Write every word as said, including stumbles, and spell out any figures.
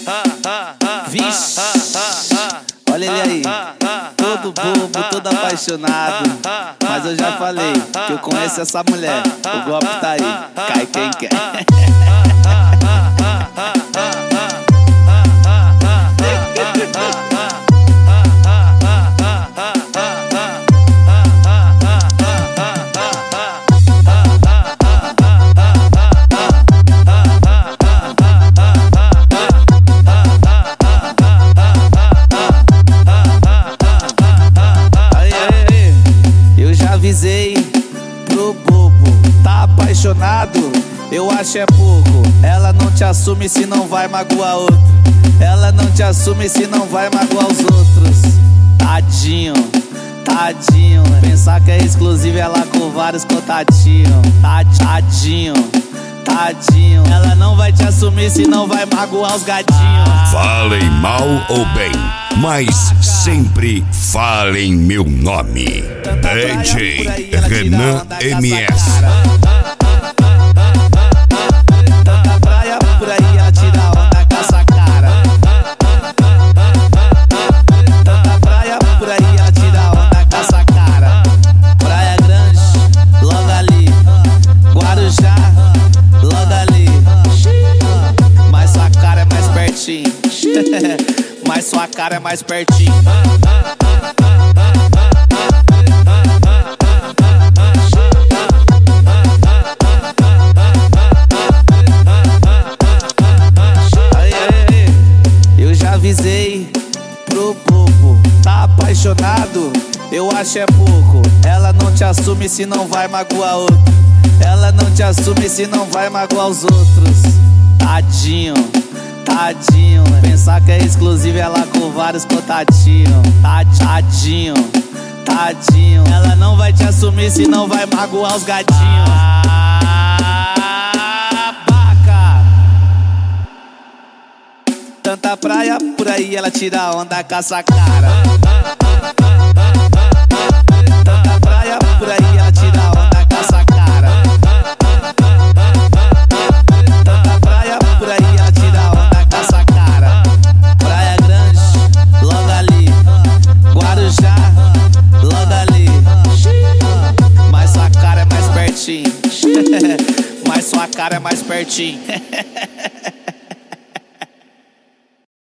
Vixe, olha ele aí, todo bobo, todo apaixonado. Mas eu já falei que eu conheço essa mulher, o golpe tá aí, cai quem quer. Avisei pro bobo, tá apaixonado? Eu acho é pouco. Ela não te assume se não vai magoar outro. Ela não te assume se não vai magoar os outros. Tadinho, tadinho. Pensar que é exclusivo ela com vários contatinhos. Tadinho, tadinho. Ela não vai te assumir se não vai magoar os gatinhos. Falem mal ou bem, mas sempre falem meu nome. D J Renan M S. Tanta praia por aí, ela tira onda com essa cara. Tanta praia por aí, ela tira onda com essa cara. Praia Grande, logo ali. Guarujá, logo ali. Mas sua cara é mais pertinho. Mas sua cara é mais pertinho. Aí, aí, eu já avisei pro bobo, tá apaixonado? Eu acho é pouco. Ela não te assume se não vai magoar outro. Ela não te assume se não vai magoar os outros. Tadinho, tadinho. Pensar que é exclusivo ela com vários contatinhos. Tadinho, tadinho. Ela não vai te assumir se não vai magoar os gatinhos. Ah, baca. Tanta praia por aí, ela tira onda com essa cara. Tanta praia por aí, ela tira onda com essa cara. Tanta praia por aí, ela tira onda com essa cara. Praia Grande, logo ali. Guarujá, logo ali. Mas sua cara é mais pertinho. Mas sua cara é mais pertinho.